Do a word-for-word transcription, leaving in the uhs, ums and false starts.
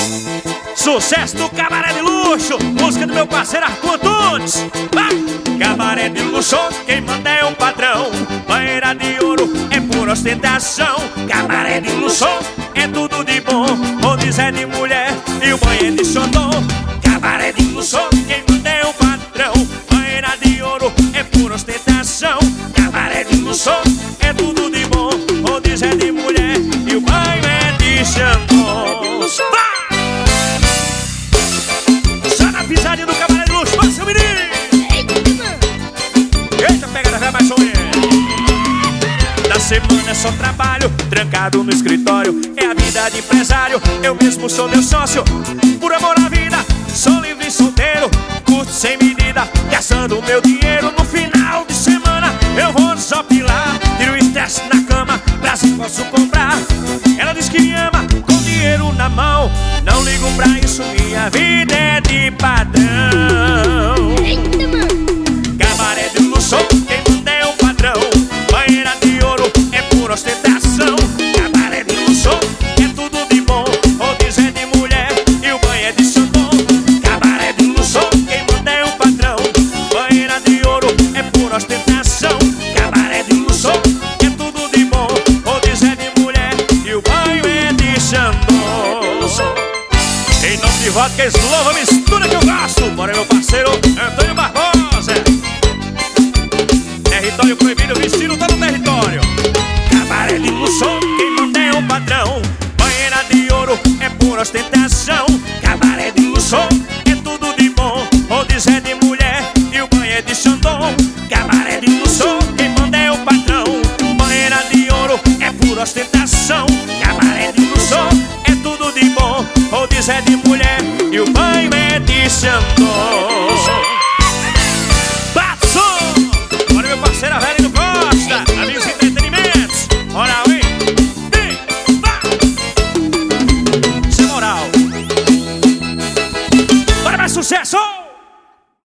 Sucesso do Cabaré de Luxo, música do meu parceiro Arthur Antunes. Vai! Cabaré de luxo, quem manda é o patrão. Banheira de ouro é por ostentação. Cabaré de luxo é tudo de bom. Onde é de mulher e o banho é de xodó. Cabaré de luxo, quem manda é o patrão. Banheira de ouro é por ostentação. Cabaré de luxo é tudo de bom. Onde é de mulher e o banho é de xodó. Vai! Pisadinha do Cabaré de Luxo, vai, seu menino! Eita, pega na véia, mais ou menos. Na semana é só trabalho, trancado no escritório. É a vida de empresário, eu mesmo sou meu sócio. Por amor à vida, sou livre e solteiro. Curto sem medida, gastando meu dinheiro. No final de semana eu vou desopilar. Tiro o estresse na cama, pra se posso comprar. Ela diz que me ama, com dinheiro na mão. Não ligo pra isso, minha vida é de padrão. Cabaré de luxo, quem manda é o padrão. Banheira de ouro é por ostentação. Cabaré de luxo é tudo de bom. Rodízio é de mulher e o banho é de xodó. Cabaré de luxo, quem manda é o padrão. Banheira de ouro é por ostentação. Cabaré de luxo é tudo de bom. Rodízio é de mulher e o banho é de xodó. Em nome de vodka Slow, mistura que eu gosto. Bora, meu parceiro Antônio Barbosa. Território proibido, vestido tá no território. Cabaré de luxo, quem manda é o padrão. Banheira de ouro é por ostentação. Cabaré de luxo é tudo de bom. Rodízio é de mulher e o banho é de xodó. Cabaré de luxo, quem manda é o patrão. Banheira de ouro é por ostentação. Cabaré de luxo é tudo de bom. Rodízio é de mulher e o banho é de xodó.